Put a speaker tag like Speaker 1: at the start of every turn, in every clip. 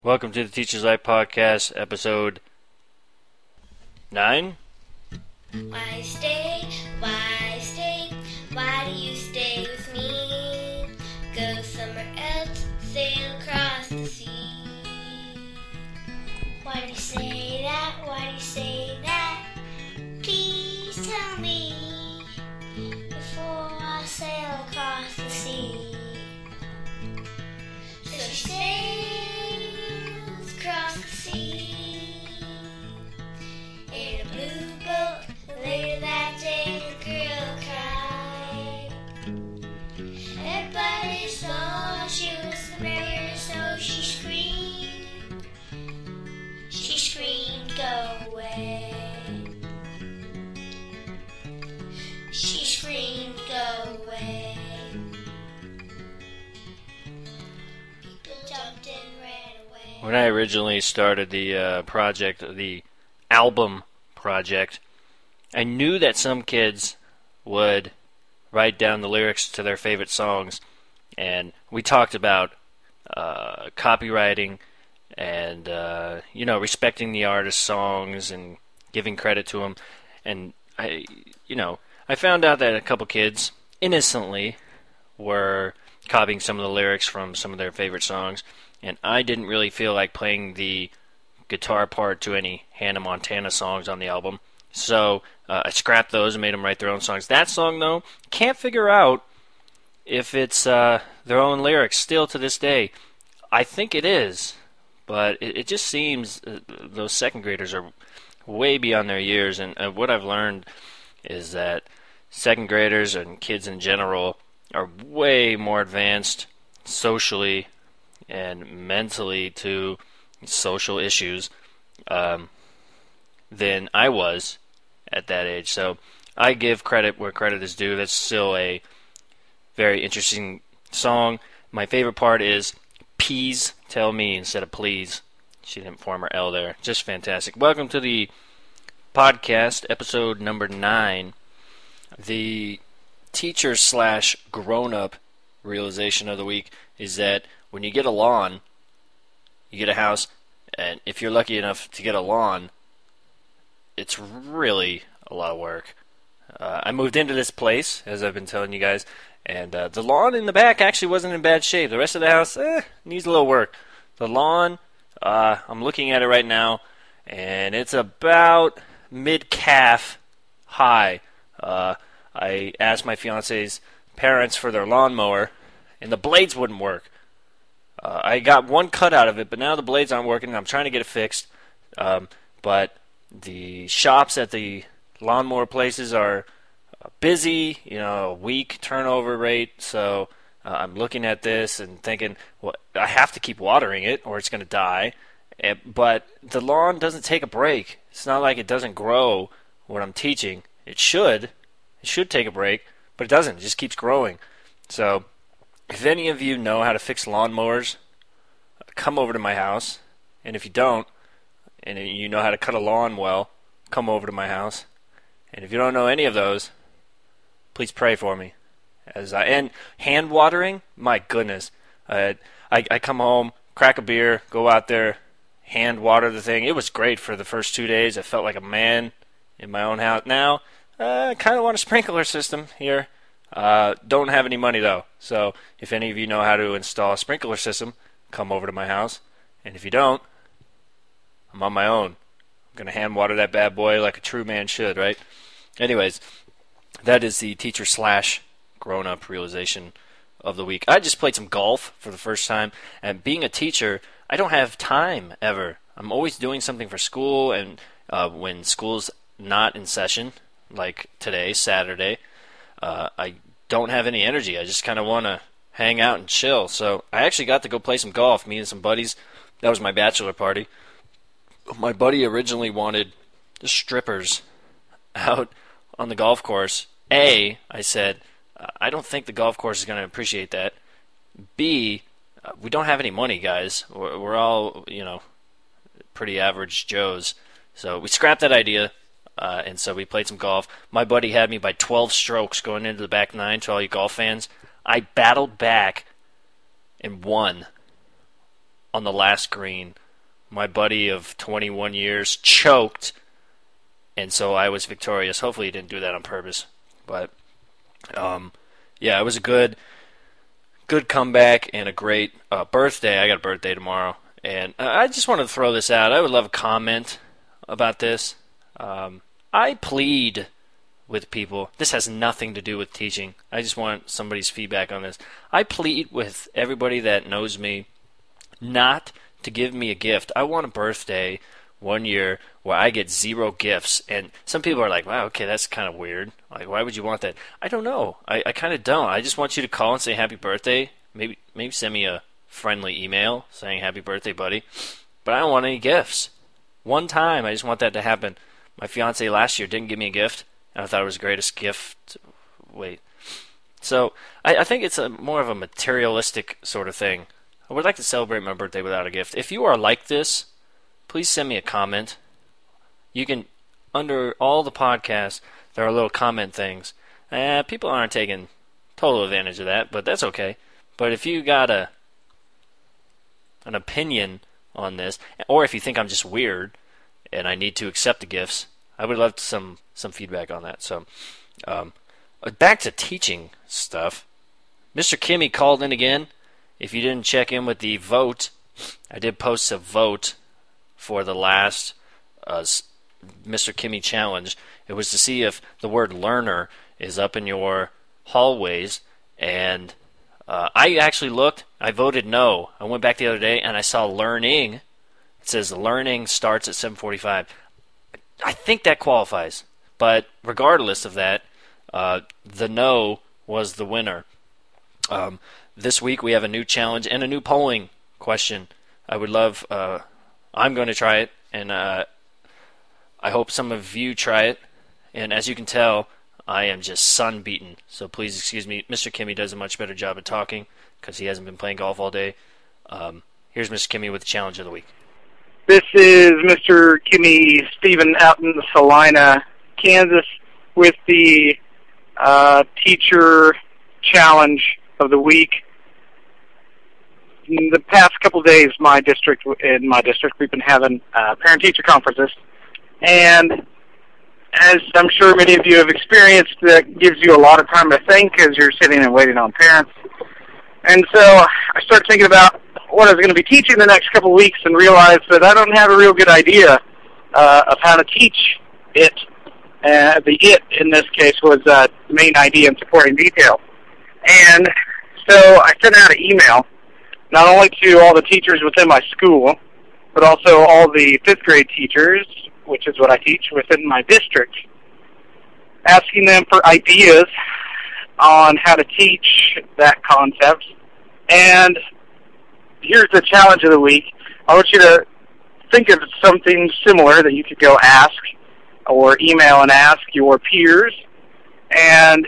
Speaker 1: Welcome to the Teacher's Life Podcast, episode 9.
Speaker 2: Why stay? Why stay? Why do you stay with me? Go somewhere else, sail across the sea. Why do you say that? Why do you say that? Please tell me before I sail across the sea. So she sails across the sea in a blue boat. Later that day, the girl cried. Everybody saw she was the beggar, so she screamed. She screamed, "Go away!" She screamed, "Go away!" People jumped and ran away.
Speaker 1: When I originally started the the album project, I knew that some kids would write down the lyrics to their favorite songs, and we talked about copywriting and respecting the artist's songs and giving credit to them. And I found out that a couple kids innocently were copying some of the lyrics from some of their favorite songs, and I didn't really feel like playing the guitar part to any Hannah Montana songs on the album. So I scrapped those and made them write their own songs. That song, though, can't figure out if it's their own lyrics still to this day. I think it is, but it just seems those second graders are way beyond their years. And what I've learned is that second graders and kids in general are way more advanced socially and mentally to social issues than I was at that age. So I give credit where credit is due. That's still a very interesting song. My favorite part is "Please Tell Me" instead of "Please." She didn't form her L there. Just fantastic. Welcome to the podcast, episode number 9. The teacher / grown-up realization of the week is that when you get a lawn, you get a house, and if you're lucky enough to get a lawn, it's really a lot of work. I moved into this place, as I've been telling you guys, and the lawn in the back actually wasn't in bad shape. The rest of the house needs a little work. The lawn, I'm looking at it right now, and it's about mid-calf high. I asked my fiance's parents for their lawnmower, and the blades wouldn't work. I got one cut out of it, but now the blades aren't working, and I'm trying to get it fixed. But the shops at the lawnmower places are busy, a weak turnover rate, so I'm looking at this and thinking, well, I have to keep watering it or it's going to die. But the lawn doesn't take a break. It's not like it doesn't grow when I'm teaching. It should. It should take a break, but it doesn't. It just keeps growing. So if any of you know how to fix lawnmowers, come over to my house. And if you don't, and you know how to cut a lawn well, come over to my house. And if you don't know any of those, please pray for me. And hand watering, my goodness. I come home, crack a beer, go out there, hand water the thing. It was great for the first 2 days. I felt like a man in my own house. Now, I kind of want a sprinkler system here. Don't have any money, though. So if any of you know how to install a sprinkler system, come over to my house. And if you don't, I'm on my own. I'm going to hand water that bad boy like a true man should, right? Anyways, that is the teacher / grown-up realization of the week. I just played some golf for the first time, and being a teacher, I don't have time ever. I'm always doing something for school, and when school's not in session, like today, Saturday, I don't have any energy. I just kind of want to hang out and chill. So I actually got to go play some golf, me and some buddies. That was my bachelor party. My buddy originally wanted the strippers out on the golf course. A, I said, I don't think the golf course is going to appreciate that. B, we don't have any money, guys. We're all, pretty average Joes. So we scrapped that idea, and so we played some golf. My buddy had me by 12 strokes going into the back nine to all you golf fans. I battled back and won. on the last green, my buddy of 21 years choked, and so I was victorious. Hopefully he didn't do that on purpose. But, yeah, it was a good comeback and a great birthday. I got a birthday tomorrow. And I just wanted to throw this out. I would love a comment about this. I plead with people. This has nothing to do with teaching. I just want somebody's feedback on this. I plead with everybody that knows me not to give me a gift. I want a birthday one year where I get 0 gifts. And some people are like, wow, okay, that's kind of weird. Like, why would you want that? I don't know. I kind of don't. I just want you to call and say happy birthday. Maybe send me a friendly email saying happy birthday, buddy. But I don't want any gifts. One time, I just want that to happen. My fiance last year didn't give me a gift, and I thought it was the greatest gift. So I think it's more of a materialistic sort of thing. I would like to celebrate my birthday without a gift. If you are like this, please send me a comment. You can, under all the podcasts, there are little comment things. People aren't taking total advantage of that, but that's okay. But if you got an opinion on this, or if you think I'm just weird and I need to accept the gifts, I would love some feedback on that. So, back to teaching stuff. Mr. Kimmy called in again. If you didn't check in with the vote, I did post a vote for the last Mr. Kimmy challenge. It was to see if the word learner is up in your hallways, and I actually looked. I voted no. I went back the other day and I saw learning. It says learning starts at 7:45. I think that qualifies. But regardless of that, the no was the winner. This week we have a new challenge and a new polling question. I would love. I'm going to try it, and I hope some of you try it. And as you can tell, I am just sun-beaten, so please excuse me. Mr. Kimmy does a much better job of talking because he hasn't been playing golf all day. Here's Mr. Kimmy with the challenge of the week.
Speaker 3: This is Mr. Kimmy Stephen out in Salina, Kansas, with the teacher challenge of the week. In the past couple of days, in my district, we've been having parent-teacher conferences, and as I'm sure many of you have experienced, that gives you a lot of time to think as you're sitting and waiting on parents. And so I started thinking about what I was going to be teaching the next couple of weeks and realized that I don't have a real good idea of how to teach it. The it in this case was the main idea and supporting detail. And so I sent out an email not only to all the teachers within my school, but also all the 5th grade teachers, which is what I teach within my district, asking them for ideas on how to teach that concept. And here's the challenge of the week. I want you to think of something similar that you could go ask or email and ask your peers. And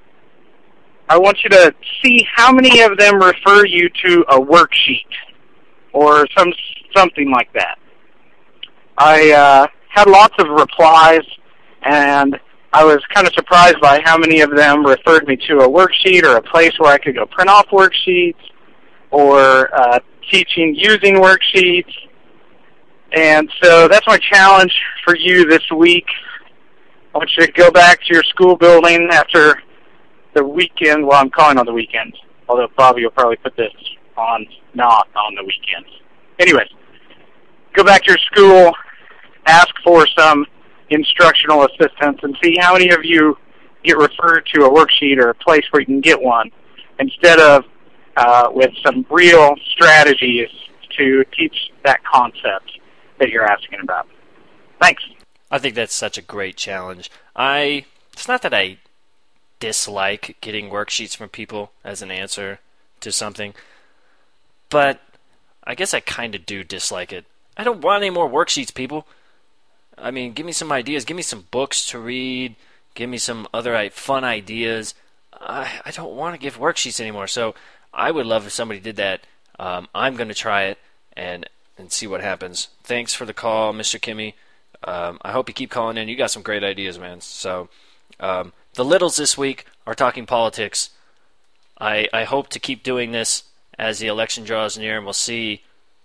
Speaker 3: I want you to see how many of them refer you to a worksheet or something like that. I had lots of replies, and I was kind of surprised by how many of them referred me to a worksheet or a place where I could go print off worksheets or teaching using worksheets. And so that's my challenge for you this week. I want you to go back to your school building after the weekend. Well, I'm calling on the weekends, although Bobby will probably put this on not on the weekends. Anyways, go back to your school, ask for some instructional assistance, and see how many of you get referred to a worksheet or a place where you can get one, instead of with some real strategies to teach that concept that you're asking about. Thanks.
Speaker 1: I think that's such a great challenge. It's not that I dislike getting worksheets from people as an answer to something, but I guess I kind of do dislike it. I don't want any more worksheets, people. I mean, give me some ideas. Give me some books to read. Give me some other fun ideas. I don't want to give worksheets anymore, so I would love if somebody did that. I'm going to try it and see what happens. Thanks for the call, Mr. Kimmy. I hope you keep calling in. You got some great ideas, man. So the littles this week are talking politics. I hope to keep doing this as the election draws near, and we'll see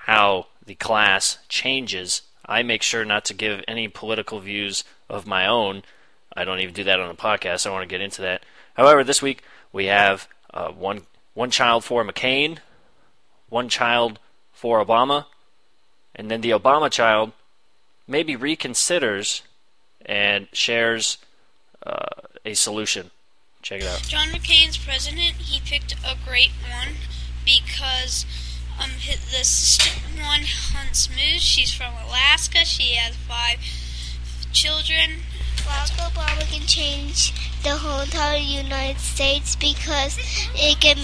Speaker 1: how the class changes. I make sure not to give any political views of my own. I don't even do that on a podcast. I want to get into that. However, this week we have one child for McCain, one child for Obama, and then the Obama child maybe reconsiders and shares a solution. Check it out.
Speaker 4: John McCain's president. He picked a great one because the sister one hunts moose. She's from Alaska. She has 5 children.
Speaker 2: Barack Obama can change the whole entire United States because he can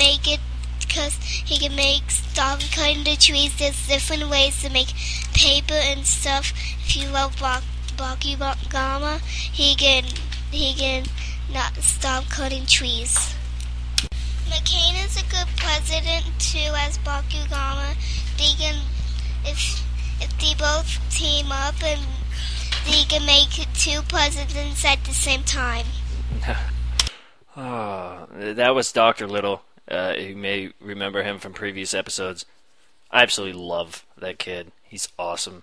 Speaker 2: stop cutting the trees. There's different ways to make paper and stuff. If you love Barack Obama, he can not stop cutting trees. McCain is a good president too, as Barack Obama. If they both team up, and they can make 2 presidents at the same time.
Speaker 1: That was Dr. Little. You may remember him from previous episodes. I absolutely love that kid. He's awesome.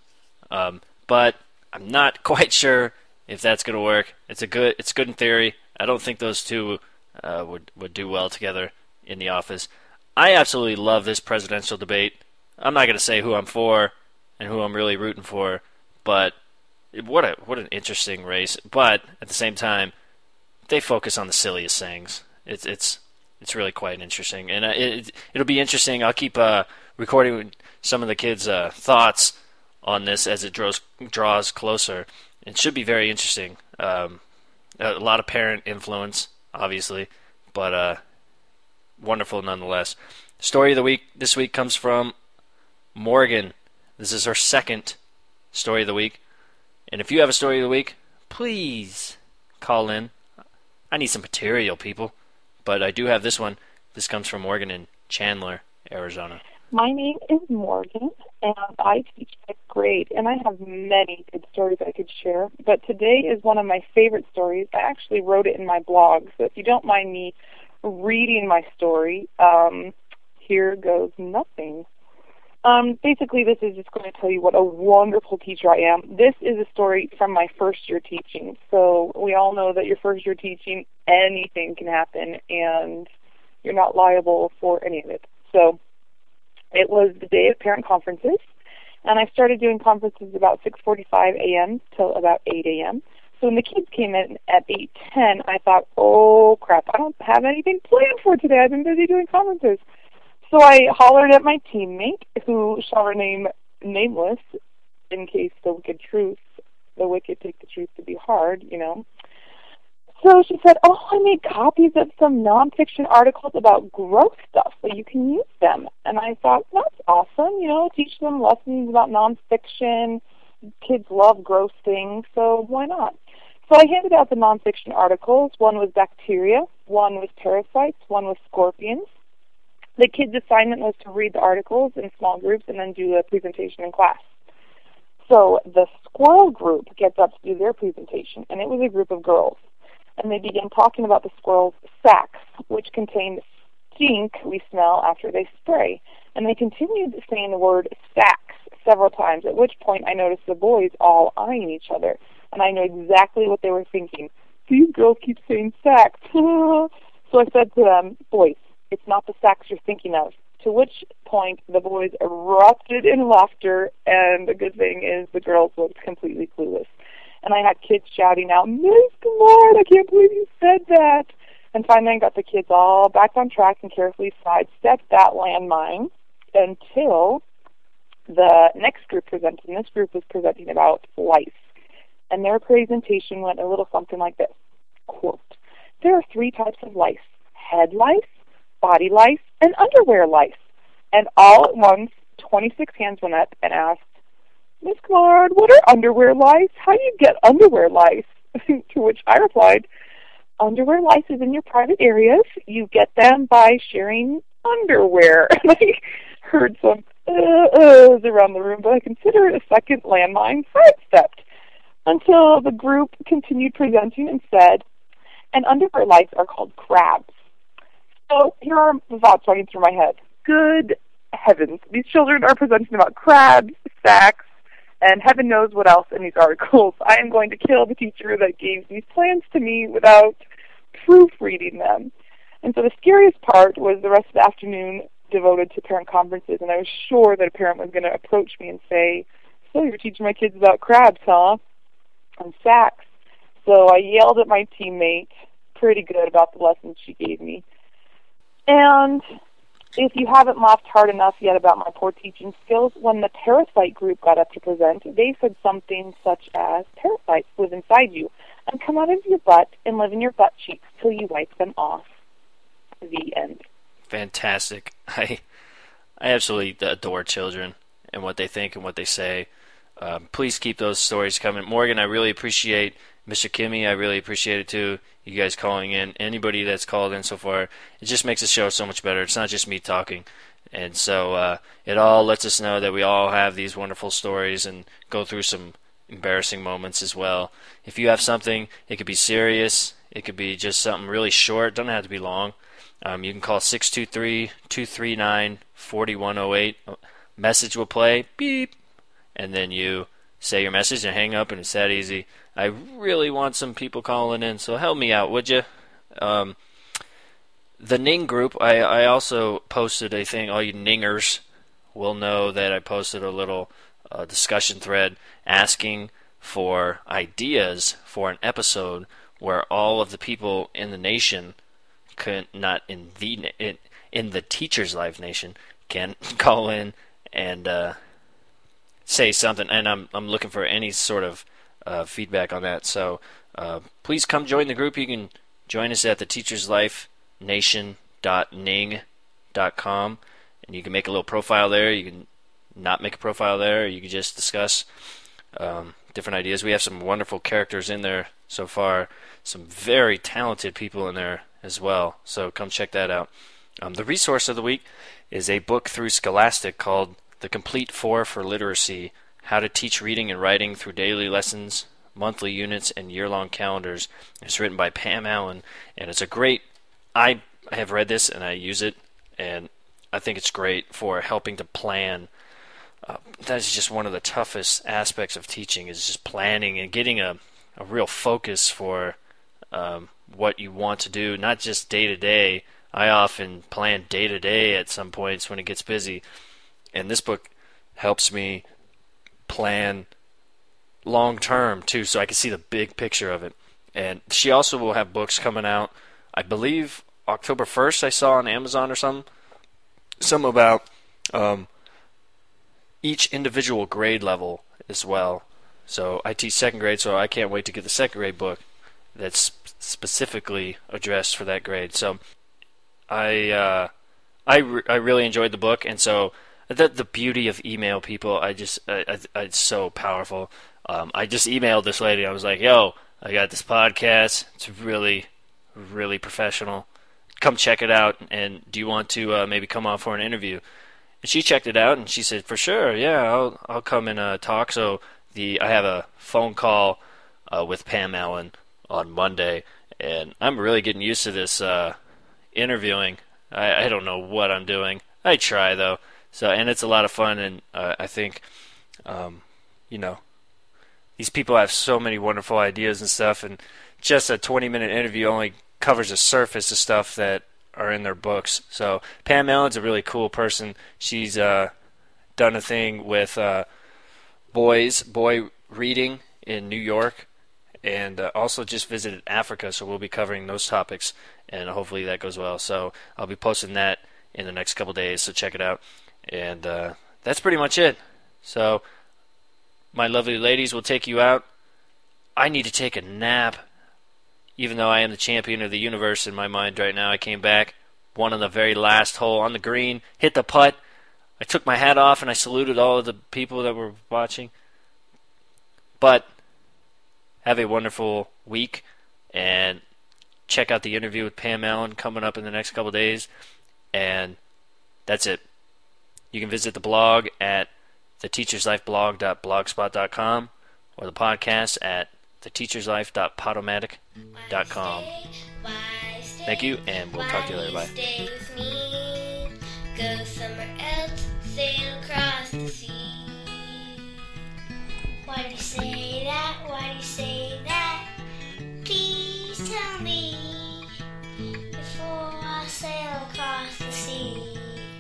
Speaker 1: But I'm not quite sure if that's going to work. It's good in theory. I don't think those two would do well together in the office. I absolutely love this presidential debate. I'm not going to say who I'm for and who I'm really rooting for, but what an interesting race. But at the same time, they focus on the silliest things. It's really quite interesting, and it'll be interesting. I'll keep recording some of the kids' thoughts on this as it draws closer. It should be very interesting. A lot of parent influence, obviously, but wonderful nonetheless. Story of the week this week comes from Morgan. This is her second story of the week. And if you have a story of the week, please call in. I need some material, people. But I do have this one. This comes from Morgan in Chandler, Arizona.
Speaker 5: My name is Morgan, and I teach 5th grade, and I have many good stories I could share. But today is one of my favorite stories. I actually wrote it in my blog, so if you don't mind me reading my story, here goes nothing. Basically, this is just going to tell you what a wonderful teacher I am. This is a story from my first year teaching. So we all know that your first year teaching, anything can happen, and you're not liable for any of it. So it was the day of parent conferences, and I started doing conferences about 6:45 a.m. till about 8 a.m. So when the kids came in at 8:10, I thought, oh, crap, I don't have anything planned for today. I've been busy doing conferences. So I hollered at my teammate, who shall remain nameless in case the wicked take the truth to be hard, you know. So she said, oh, I made copies of some nonfiction articles about gross stuff, so you can use them. And I thought, that's awesome, you know, teach them lessons about nonfiction. Kids love gross things, so why not? So I handed out the nonfiction articles. One was bacteria, one was parasites, one was scorpions. The kids' assignment was to read the articles in small groups and then do a presentation in class. So the squirrel group gets up to do their presentation, and it was a group of girls. And they began talking about the squirrels' sacks, which contain stink we smell after they spray. And they continued saying the word sacks several times, at which point I noticed the boys all eyeing each other. And I knew exactly what they were thinking. These girls keep saying sacks. So I said to them, boys, it's not the sacks you're thinking of. To which point the boys erupted in laughter, and the good thing is the girls looked completely clueless. And I had kids shouting out, Miss Gillard, I can't believe you said that. And finally I got the kids all back on track and carefully sidestepped that landmine until the next group presented. And this group was presenting about lice. And their presentation went a little something like this. Quote, there are 3 types of lice, head lice, body lice, and underwear lice. And all at once, 26 hands went up and asked, Miss Clark, what are underwear lice? How do you get underwear lice? To which I replied, underwear lice is in your private areas. You get them by sharing underwear. And I heard some around the room, but I considered a second landmine sidestepped until the group continued presenting and said, and underwear lice are called crabs. So here are the thoughts running through my head. Good heavens, these children are presenting about crabs, sacks, and heaven knows what else in these articles. I am going to kill the teacher that gave these plans to me without proofreading them. And so the scariest part was the rest of the afternoon devoted to parent conferences, and I was sure that a parent was going to approach me and say, "So you're teaching my kids about crabs, huh?" and sacks. So I yelled at my teammate pretty good about the lessons she gave me. And if you haven't laughed hard enough yet about my poor teaching skills, when the parasite group got up to present, they said something such as, "Parasites live inside you and come out of your butt and live in your butt cheeks till you wipe them off." The end.
Speaker 1: Fantastic. I absolutely adore children and what they think and what they say. Please keep those stories coming. Morgan, I really appreciate Mr. Kimmy. I really appreciate it too. You guys calling in. Anybody that's called in so far, it just makes the show so much better. It's not just me talking. And so it all lets us know that we all have these wonderful stories and go through some embarrassing moments as well. If you have something, it could be serious. It could be just something really short. It doesn't have to be long. You can call 623-239-4108. Message will play, beep, and then you say your message and hang up, and it's that easy. I really want some people calling in, so help me out, would you? The Ning group, I also posted a thing. All you Ningers will know that I posted a little discussion thread asking for ideas for an episode where all of the people in the nation not in the Teacher's Life Nation can call in and say something, and I'm looking for any sort of feedback on that. So please come join the group. You can join us at the teacherslifenation.ning.com, and you can make a little profile there. You can not make a profile there. You can just discuss different ideas. We have some wonderful characters in there so far. Some very talented people in there as well, so come check that out. The resource of the week is a book through Scholastic called The Complete Four for Literacy: How to Teach Reading and Writing Through Daily Lessons, Monthly Units, and Year-Long Calendars. It's written by Pam Allen, and it's a great... I have read this, and I use it, and I think it's great for helping to plan. That is just one of the toughest aspects of teaching, is just planning and getting a real focus for what you want to do, not just day to day. I often plan day to day at some points when it gets busy, and this book helps me plan long term too, so I can see the big picture of it. And she also will have books coming out, I believe October 1st I saw on Amazon or something about each individual grade level as well. So I teach second grade, so I can't wait to get the second grade book that's specifically addressed for that grade. So I really enjoyed the book, and so the beauty of email, people, it's so powerful. I just emailed this lady. I was like, "Yo, I got this podcast. It's really, really professional. Come check it out, and do you want to maybe come on for an interview?" And she checked it out, and she said, "For sure, yeah, I'll come and talk." So I have a phone call with Pam Allen on Monday, and I'm really getting used to this interviewing. I don't know what I'm doing. I try though. So, and it's a lot of fun, and I think, these people have so many wonderful ideas and stuff, and just a 20-minute interview only covers the surface of stuff that are in their books. So Pam Allen's a really cool person. She's done a thing with boy reading in New York, and also just visited Africa, so we'll be covering those topics, and hopefully that goes well. So I'll be posting that in the next couple days, so check it out. And that's pretty much it. So my lovely ladies will take you out. I need to take a nap, even though I am the champion of the universe in my mind right now. I came back, won on the very last hole on the green, hit the putt. I took my hat off and I saluted all of the people that were watching. But have a wonderful week, and check out the interview with Pam Allen coming up in the next couple days. And that's it. You can visit the blog at theteacherslifeblog.blogspot.com or the podcast at theteacherslife.podomatic.com. Thank you, and we'll talk to you later. Bye.
Speaker 2: Why do you say that? Why do you say that? Please tell me before I sail across the sea.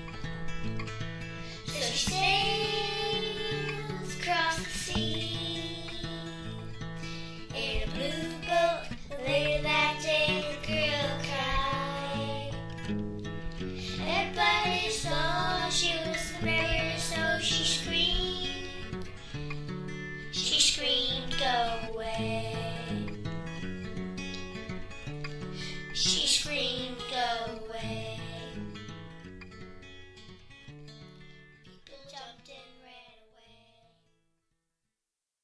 Speaker 2: So she sails across the sea in a blue boat. Later that day, the girl cried. Everybody saw she was the beggar, so she screamed. She screamed, go away. She